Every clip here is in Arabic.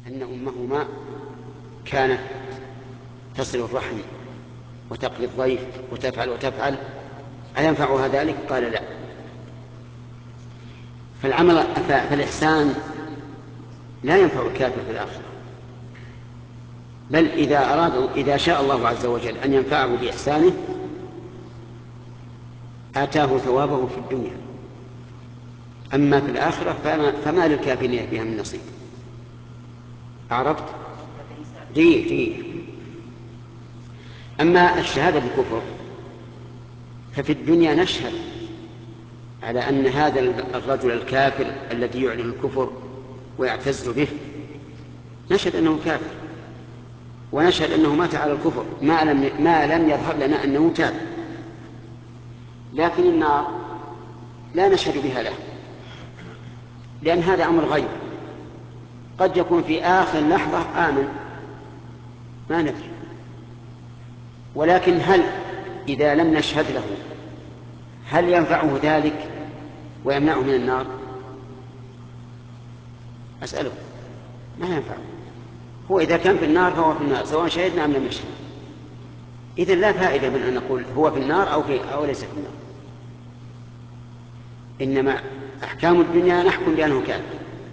أن أمهما كانت تصل الرحم وتقضي الضيف وتفعل أينفعها ذلك؟ قال لا. فالإحسان لا ينفع الكافر في الآخرة، بل إذا شاء الله عز وجل أن ينفعه بإحسانه آتاه ثوابه في الدنيا، أما في الآخرة فما للكافرين بها من نصيب. عرفت؟ جيد. أما الشهادة بالكفر ففي الدنيا نشهد على أن هذا الرجل الكافر الذي يعلن الكفر ويعتز به، نشهد أنه كافر، ونشهد أنه مات على الكفر ما لم يظهر لنا أنه تاب. لكن النار لا نشهد بها له، لأن هذا أمر غيب، قد يكون في آخر لحظة آمن، ما ندري. ولكن هل إذا لم نشهد له هل ينفعه ذلك ويمنعه من النار؟ أسأله. ما ينفعه. هو إذا كان في النار فهو في النار سواء شهدنا أم لم نشهد. إذن لا فائدة من أن نقول هو في النار أو ليس في النار. إنما أحكام الدنيا نحكم بأنه كافر،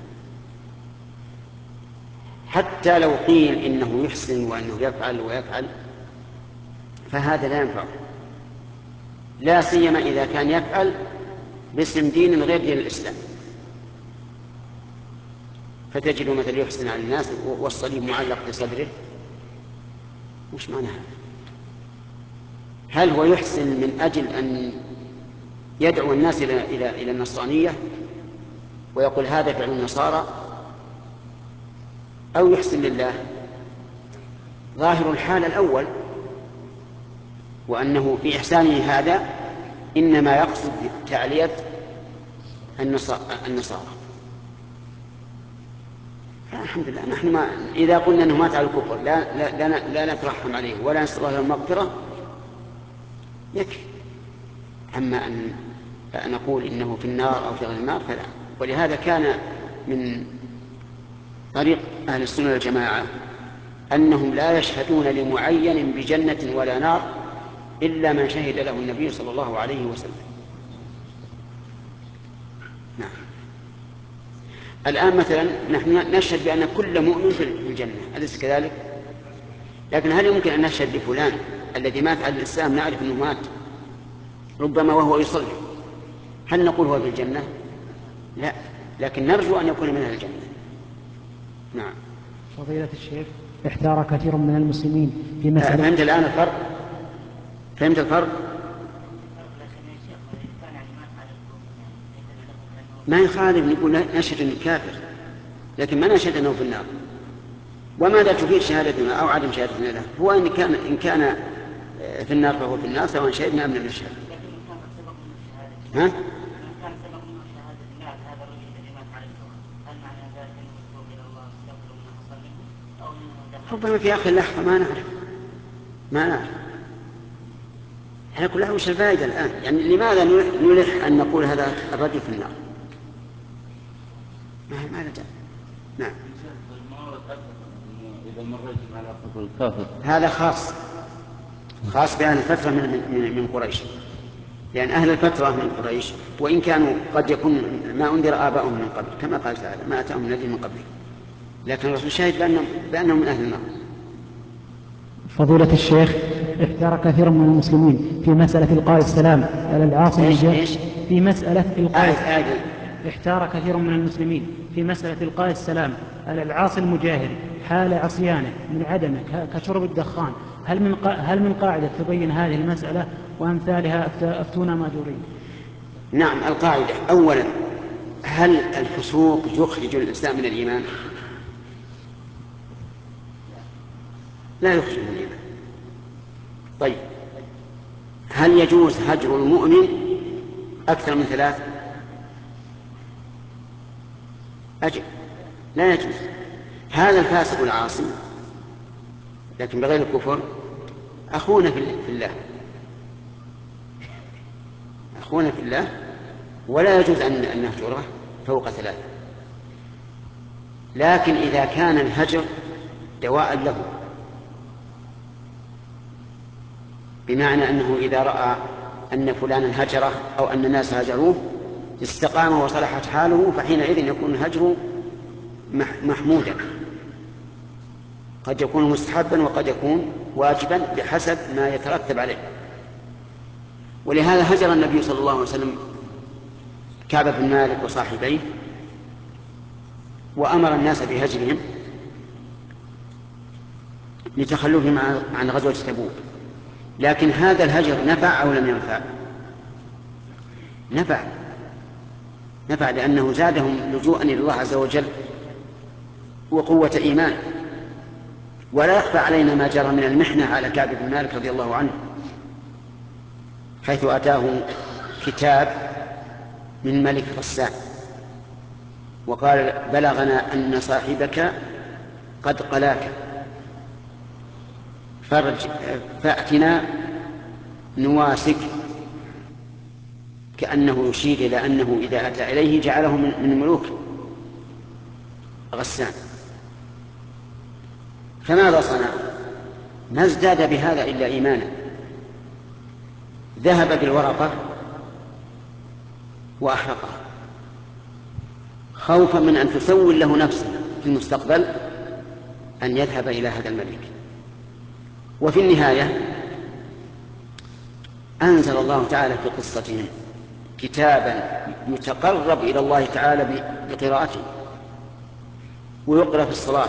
حتى لو قيل إنه يحسن وأنه يفعل ويفعل فهذا لا ينفعه، لا سيما إذا كان يفعل باسم دين غير دين الإسلام. فتجد مثل يحسن على الناس والصليب معلق في صدره، وش معنى هذا؟ هل هو يحسن من أجل أن يدعو الناس إلى النصرانية ويقول هذا فعل النصارى، أو يحسن لله؟ ظاهر الحال الأول، وأنه في إحسانه هذا إنما يقصد تعلية النصارى. الحمد لله، نحن إذا قلنا أنه مات على الكفر لا نترحم عليه ولا نسأل الله المغفرة يكفي. أما أن نقول إنه في النار أو في غير النار فلا. ولهذا كان من طريق أهل السنة والجماعة أنهم لا يشهدون لمعين بجنة ولا نار إلا من شهد له النبي صلى الله عليه وسلم. نعم. الآن مثلا نحن نشهد بأن كل مؤمن في الجنة، أليس كذلك؟ لكن هل يمكن أن نشهد لفلان الذي مات على الإسلام نعرف أنه مات ربما وهو يصلي، هل نقول هو في الجنة؟ لا، لكن نرجو أن يكون من أهل الجنة. نعم. فضيلة الشيخ، احتار كثير من المسلمين في مسألة. فهمت الآن الفرق؟ فهمت الفرق؟ ما يخالف نقول نشهد أنه كافر، لكن ما نشهد أنه في النار. وماذا تفيد شهادتنا أو عدم شهادتنا له؟ هو إن كان في النار فهو في النار سواء شهدنا أم لم نشهد. ها؟ ربما في آخر لحظة ما نعرف. على كل حال وش الفائدة الآن؟ يعني لماذا نلح أن نقول هذا الرجل في النار؟ ما رجع. نعم. إذا مريت على كفر الكافر هذا خاص بأهل الفترة من قريش، لأن أهل الفترة من قريش وإن كانوا قد يكون ما أنذر آباؤهم من قبل كما قال تعالى ما أتاهم نذير من قبل، لكن الرسول شهد بأنهم من أهل النار. فضيلة الشيخ، احتار كثير من المسلمين في مسألة إلقاء السلام على العاصي المجاهد. في مسألة احتار كثير من المسلمين في مسألة إلقاء السلام على العاصي المجاهد حال عصيانه من عدمه كشرب الدخان. هل من قاعدة تبين هذه المسألة وأمثالها؟ أفتونا ماجورين. نعم. القاعدة أولا، هل الفسوق يخرج الإنسان من الإيمان؟ لا يخرج من الإيمان. طيب، هل يجوز هجر المؤمن أكثر من 3؟ أجل لا يجوز. هذا الفاسق العاصي لكن بغير الكفر أخونا في الله، أخونا في الله، ولا يجوز أن نهجره فوق 3. لكن إذا كان الهجر دواء له، بمعنى أنه إذا رأى أن فلانا هجره أو أن الناس هجروه استقام وصلحت حاله، فحينئذ يكون الهجر محمودا، قد يكون مستحبا وقد يكون واجبا بحسب ما يترتب عليه. ولهذا هجر النبي صلى الله عليه وسلم كعب بن مالك وصاحبيه وأمر الناس بهجرهم لتخلفهم عن غزوة تبوك. لكن هذا الهجر نفع أو لم ينفع؟ نفع لأنه زادهم لجوءا إلى الله عز وجل وقوة إيمان. ولا يخفى علينا ما جرى من المحنة على كعب بن مالك رضي الله عنه، حيث أتاه كتاب من ملك غسان وقال: بلغنا أن صاحبك قد قلاك فأتنا نواسك، كأنه يشير إلى أنه إذا أتى إليه جعله من ملوك غسان. فماذا صنع؟ ما ازداد بهذا إلا إيمانا، ذهب بالورقة وأحرقها خوفا من أن تسول له نفسه في المستقبل أن يذهب إلى هذا الملك. وفي النهاية أنزل الله تعالى في قصتهم كتابا يتقرب إلى الله تعالى بقراءته ويقرأ في الصلاة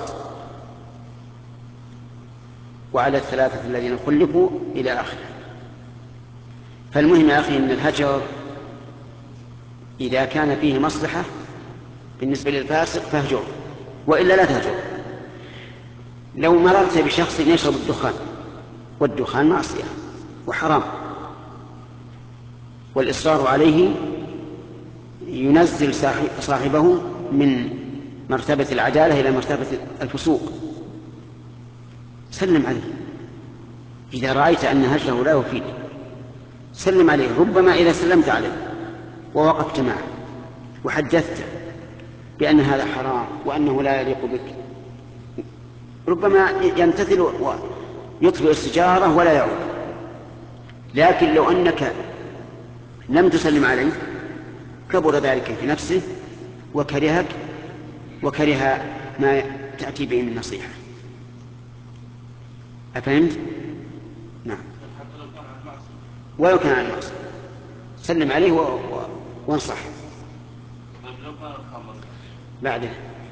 وعلى الثلاثة الذين خلفوا إلى آخره. فالمهم يا أخي أن الهجر إذا كان فيه مصلحة بالنسبة للفاسق فاهجر، وإلا لا تهجر. لو مررت بشخص يشرب الدخان، والدخان معصية وحرام، والإصرار عليه ينزل صاحبه من مرتبة العدالة إلى مرتبة الفسوق، سلم عليه. إذا رأيت أن هجره لا يفيد سلم عليه. ربما إذا سلمت عليه ووقفت معه وحدثته بأن هذا حرام وأنه لا يليق بك، ربما يمتثل ويطفئ السجارة ولا يعود. لكن لو أنك لم تسلم عليه كبر ذلك في نفسه وكرهك وكره ما تأتي به من نصيحة. أفهمت؟ نعم. ولو كان عن المعصية سلم عليه وانصح. بعده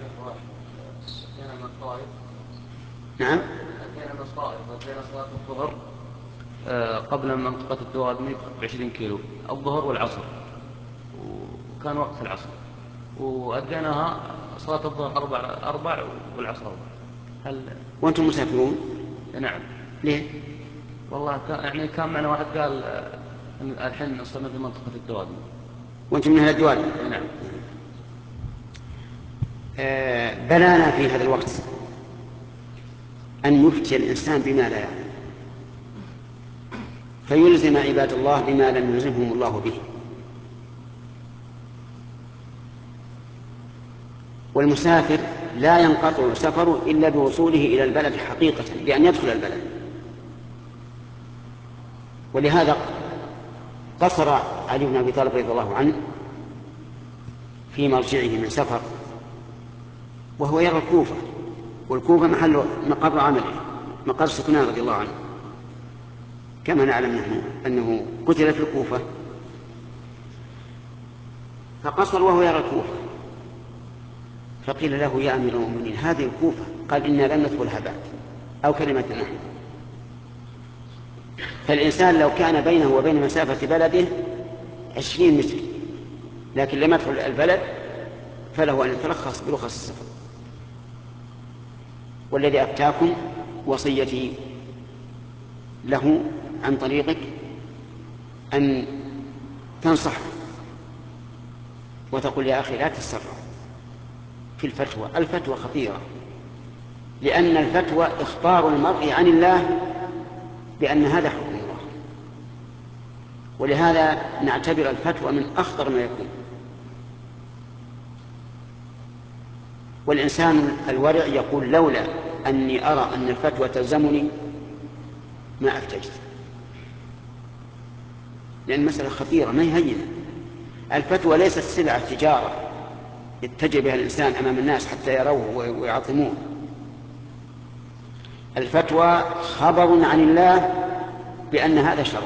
نعم. أتينا من الطائف وأتينا صلاة الظهر قبل منطقة الدوادمي ب20 كيلو، الظهر والعصر، وكان وقت العصر، وأديناها صلاة الظهر 4 والعصر 4. هل وأنتم مسافرون؟ نعم. ليه؟ والله يعني كان معنا واحد قال الحين صرنا في منطقة الدوادمي. وأنتم من أهل الدوادمي؟ نعم. بلانا في هذا الوقت أن يفتي الإنسان بما لا يعلم فيلزم عباد الله بما لم يلزمهم الله به. والمسافر لا ينقطع سفره إلا بوصوله إلى البلد حقيقة، بأن يدخل البلد. ولهذا قصر علي بن أبي طالب رضي الله عنه في مرجعه من سفر وهو يرى الكوفة، والكوفة محل مقر عمله، مقر سكنان رضي الله عنه، كما نعلم نحن أنه قتل في الكوفة. فقصر وهو يرى الكوفة، فقيل له: يا أمير المؤمنين هذه الكوفة. قال: إنا لم ندخلها بعد، أو كلمة نحن. فالإنسان لو كان بينه وبين مسافة بلده 20 متر لكن لم يدخل البلد فله أن يترخص برخص السفر. والذي أفتاكم وصيتي له عن طريقك أن تنصح وتقول: يا أخي لا تسرع في الفتوى. الفتوى خطيرة، لأن الفتوى إخبار المرء عن الله بأن هذا حكم الله، ولهذا نعتبر الفتوى من أخطر ما يكون. والإنسان الورع يقول لولا أني أرى أن الفتوى تلزمني ما أفتجت، لأن المسألة خطيرة ما هي هينة. الفتوى ليست سلعة تجارة يتجه بها الإنسان أمام الناس حتى يروه ويعظموه. الفتوى خبر عن الله بأن هذا شرع،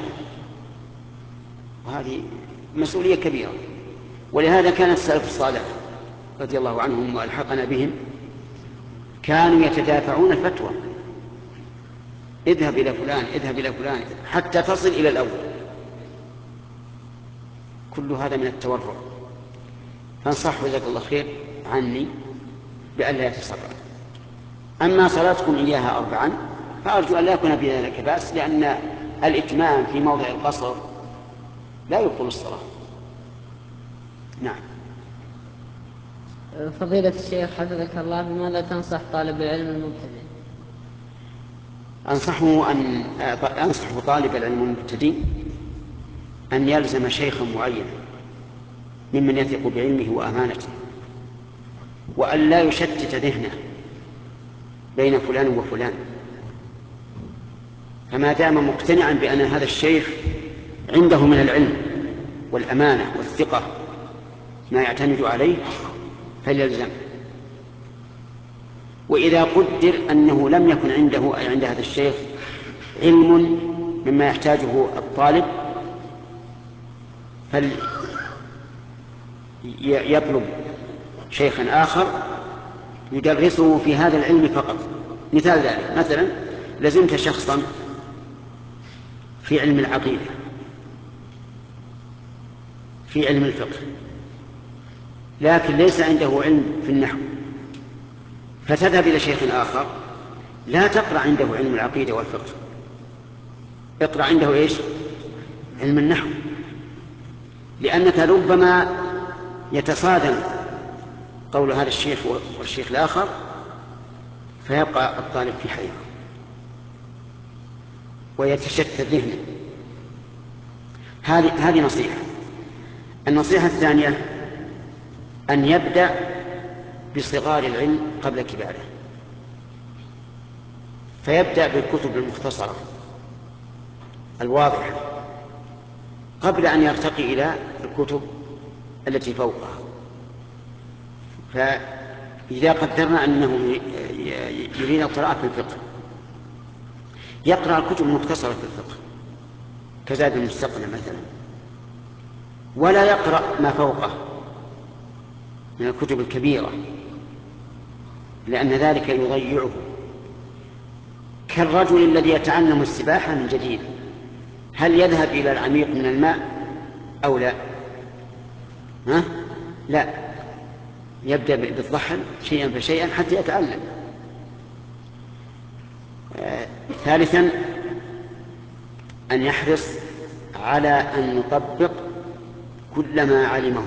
وهذه مسؤولية كبيرة. ولهذا كان السلف الصالح رضي الله عنهم وألحقنا بهم كانوا يتدافعون الفتوى، اذهب إلى فلان اذهب إلى فلان حتى تصل إلى الأول. كل هذا من التورع. فانصح جزاك الله خير عني بأن لا يتسرع. أما صلاتكم إياها 4 فأرجو أن لا يكون في ذلك بأس، لأن الإتمام في موضع القصر لا يبطل الصلاة. نعم. فضيلة الشيخ حفظك الله، بماذا تنصح طالب العلم المبتدئ؟ أنصح طالب العلم المبتدئ أن يلزم شيخا معينا ممن يثق بعلمه وأمانته، وأن لا يشتت ذهنه بين فلان وفلان. فما دام مقتنعا بأن هذا الشيخ عنده من العلم والأمانة والثقة ما يعتمد عليه فليلزم. وإذا قدر أنه لم يكن عنده أي عند هذا الشيخ علم مما يحتاجه الطالب فليطلب شيخا آخر يدرسه في هذا العلم فقط. مثال ذلك، مثلا لزمت شخصا في علم العقيدة، في علم الفقه، لكن ليس عنده علم في النحو، فتذهب إلى شيخ آخر لا تقرأ عنده علم العقيدة والفقه، اقرأ عنده إيش؟ علم النحو، لأنك ربما يتصادم قول هذا الشيخ والشيخ الآخر فيبقى الطالب في حيرة ويتشتت ذهنه. هذه نصيحة. النصيحة الثانية أن يبدأ بصغار العلم قبل كباره، فيبدأ بالكتب المختصرة الواضحة قبل أن يرتقي إلى الكتب التي فوقها. فإذا قدرنا أنه يريد القراءة في الفقه يقرأ الكتب المختصرة في الفقه كزاد المستقنع مثلا، ولا يقرأ ما فوقه من الكتب الكبيرة، لأن ذلك يضيعه. كالرجل الذي يتعلم السباحة من جديد، هل يذهب إلى العميق من الماء أو لا؟ لا، يبدأ بالضحل شيئا فشيئا حتى يتعلم. ثالثا أن يحرص على أن يطبق كل ما علمه.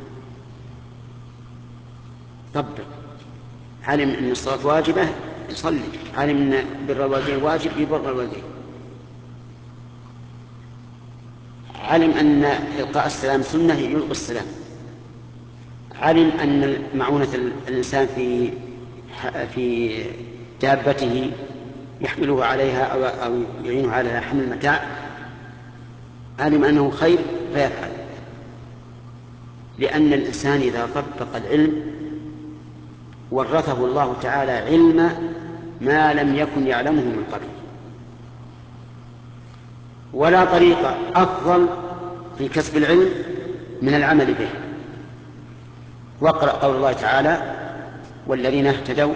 طبق، علم أن الصلاة واجبة يصلي، علم أن بر الوالدين واجب يبر الوالدين، علم أن إلقاء السلام سنة يلقي السلام، علم أن معونة الإنسان في دابته يحمله عليها أو يعينه على حمل المتاع، علم أنه خير فيفعل. لأن الإنسان إذا طبق العلم ورثه الله تعالى علم ما لم يكن يعلمه من قبل. ولا طريق أفضل في كسب العلم من العمل به. واقرأ قول الله تعالى: والذين اهتدوا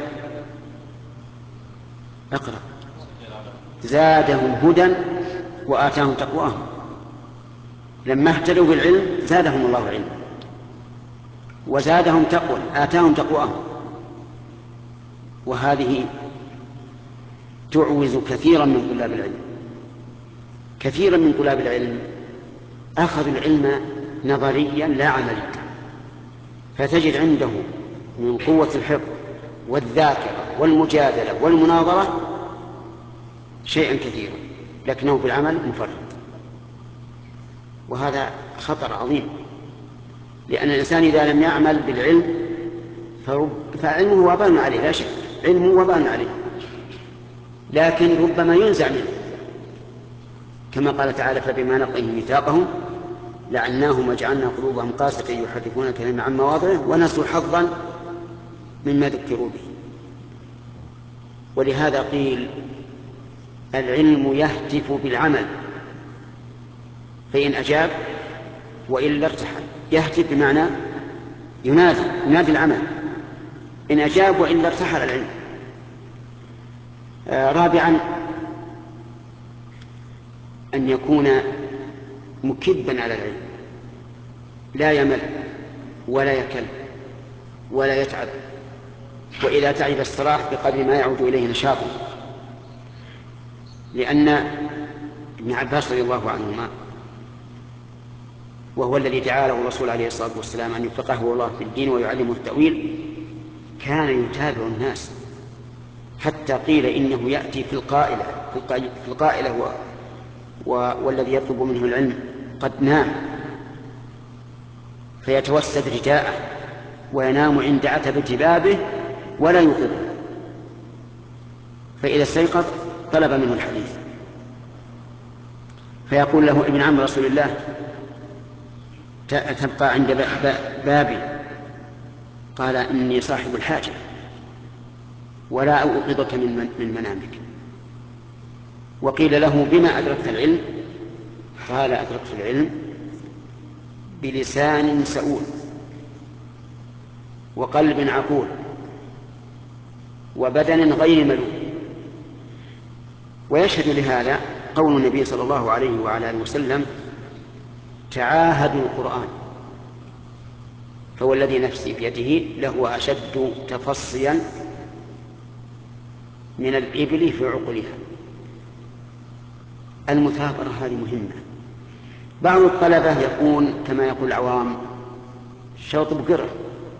اقرأ زادهم هدى وآتاهم تقواهم. لما اهتدوا بالعلم زادهم الله علما وزادهم تقوى، آتاهم تقواهم. وهذه تعوز كثيرا من طلاب العلم. كثيرا من طلاب العلم أخذوا العلم نظريا لا عمليا، فتجد عنده من قوة الحفظ والذاكرة والمجادلة والمناظرة شيئا كثيرا، لكنه في العمل مفرط. وهذا خطر عظيم، لأن الإنسان إذا لم يعمل بالعلم فعلمه وبال عليه لا شك، علمه وبال عليه، لكن ربما ينزع منه، كما قال تعالى: فبما نقضهم ميثاقهم لعناهم وجعلنا قلوبهم قاسية يحرفون الكلمة عن مواضعه ونسوا حظا مما ذكروا به. ولهذا قيل: العلم يهتف بالعمل، فإن أجاب وإلا ارتحل. يهتف بمعنى ينادي العمل، إن أجاب وإلا ارتحل العلم. رابعا: أن يكون مكبا على العلم، لا يمل ولا يكل ولا يتعب، وإذا تعب استراح بقدر ما يعود إليه نشاطه. لأن ابن عباس رضي الله عنهما، وهو الذي دعا له الرسول عليه الصلاة والسلام أن يفقهه الله في الدين ويعلمه التأويل، كان يتابع الناس حتى قيل إنه يأتي في القائلة والذي يطلب منه العلم قد نام، فيتوسد رداءه وينام عند عتبة بابه ولا يوقظه، فإذا استيقظ طلب منه الحديث، فيقول له ابن عم رسول الله: تبقى عند بابي؟ قال: إني صاحب الحاجة ولا أوقظك من منامك. وقيل له: بما أدركت العلم؟ قال: أدركت العلم بلسان سؤول وقلب عقول وبدن غير ملول. ويشهد لهذا قول النبي صلى الله عليه وعلى آله وسلم: تعاهدوا القرآن، فهو الذي نفسي بيده لهو أشد تفصيا من الإبل في عقلها. المثابرة هذه مهمة. بعض الطلبة يكون كما يقول العوام شوط بقرة،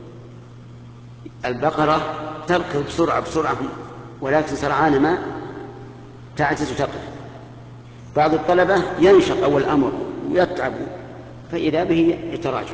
البقرة تركض بسرعة ولكن سرعان ما تعجز تقف. بعض الطلبة ينشط أول الأمر ويتعب، فإذا به يتراجع.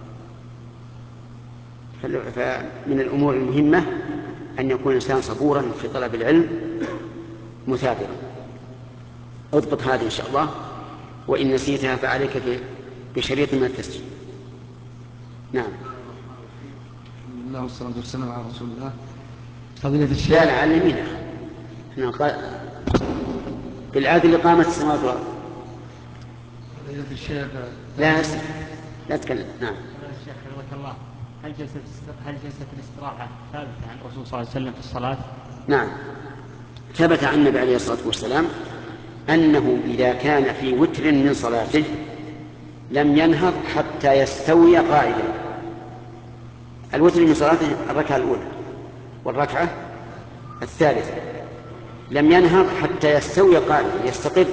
فمن الأمور المهمة أن يكون الإنسان صبورا في طلب العلم مثابرا. اضبط هذه إن شاء الله، وإن نسيتها فعليك بشريط من التسجيل. نعم. الله والصلاة والسلام على رسول الله. فضيلة الشيخ. لا على اليمين احنا بالعادة اللي قامت السماوات والأرض. فضيلة الشيخ. لا تكلم. نعم. الشيخ حفظك الله، هل جلسة الاستراحة ثابتة عن الرسول صلى الله عليه وسلم في الصلاة؟ نعم، ثبت عن النبي عليه الصلاة والسلام أنه إذا كان في وتر من صلاته لم ينهض حتى يستوي قائدا. الوتر من صلاته الركعة الأولى والركعة الثالثة، لم ينهض حتى يستوي قائدا يستقر.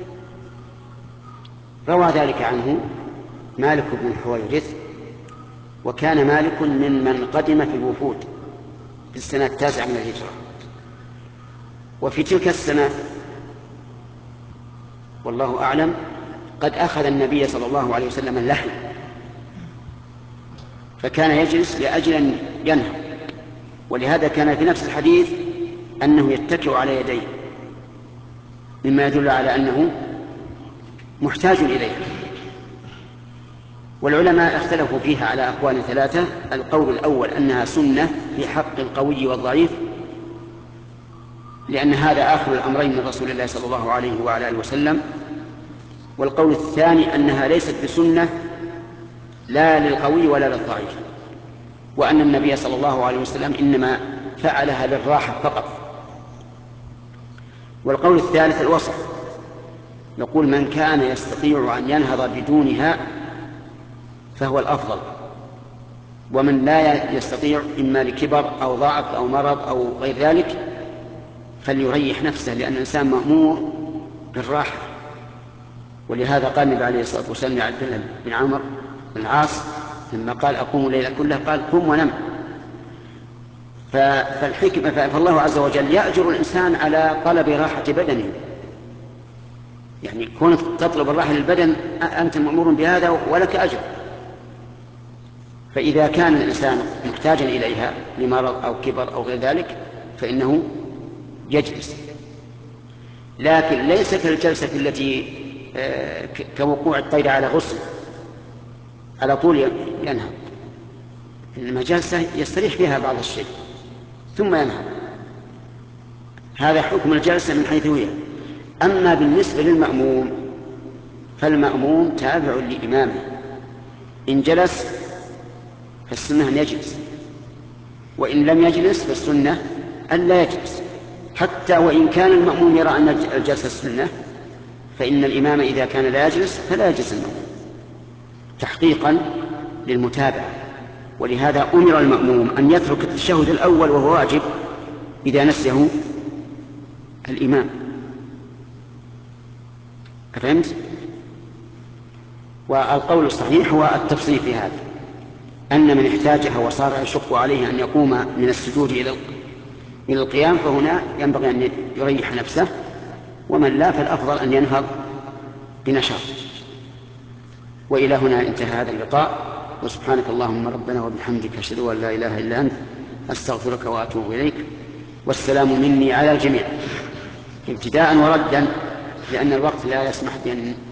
روى ذلك عنه مالك بن الحويرث، وكان مالك ممن قدم في الوفود في السنة 9 من الهجرة. وفي تلك السنة والله أعلم قد أخذ النبي صلى الله عليه وسلم اللحم، فكان يجلس لأجل أن ينهض، ولهذا كان في نفس الحديث أنه يتكئ على يديه، مما يدل على أنه محتاج إليه. والعلماء اختلفوا فيها على أقوال ثلاثة. القول الأول أنها سنة في حق القوي والضعيف، لأن هذا آخر الأمرين من رسول الله صلى الله عليه وعلى آله وسلم. والقول الثاني أنها ليست بسنة لا للقوي ولا للضعيف، وأن النبي صلى الله عليه وسلم إنما فعلها للراحة فقط. والقول الثالث الوسط، نقول من كان يستطيع أن ينهض بدونها فهو الأفضل، ومن لا يستطيع إما لكبر أو ضعف أو مرض أو غير ذلك فليريح نفسه، لأن الإنسان مأمور بالراحة. ولهذا قال النبي عليه الصلاة والسلام لعبد الله بن عمرو بن العاص لما قال أقوم الليل كله قال قم ونم. فالحكمة فالله عز وجل يأجر الإنسان على طلب راحة بدنه، يعني كونك تطلب الراحة للبدن أنت مأمور بهذا ولك أجر. فإذا كان الإنسان محتاجا إليها لمرض أو كبر أو غير ذلك فإنه يجلس، لكن ليس كالجلسة التي كوقوع الطير على غصن على طول ينهض، إنما جلسة يستريح فيها بعض الشيء ثم ينهض. هذا حكم الجلسة من حيث هي. أما بالنسبة للمأموم فالمأموم تابع لإمامه، إن جلس فالسنة أن يجلس، وإن لم يجلس فالسنة أن لا يجلس، حتى وإن كان المأموم يرى أن الجلسة السنة فإن الإمام إذا كان لا يجلس فلا يجلس المأموم تحقيقا للمتابعة. ولهذا أمر المأموم أن يترك التشهد الأول وهو واجب إذا نسيه الإمام. فهمت؟ والقول الصحيح هو التفصيل في هذا، أن من احتاجها وصار يشق عليه أن يقوم من السجود إلى القيام فهنا ينبغي أن يريح نفسه، ومن لا فالأفضل أن ينهض بنشاط. وإلى هنا انتهى هذا اللقاء، وسبحانك اللهم ربنا وبحمدك أشهد أن لا إله إلا أنت أستغفرك وأتوب إليك. والسلام مني على الجميع ابتداء وردا، لأن الوقت لا يسمح بأن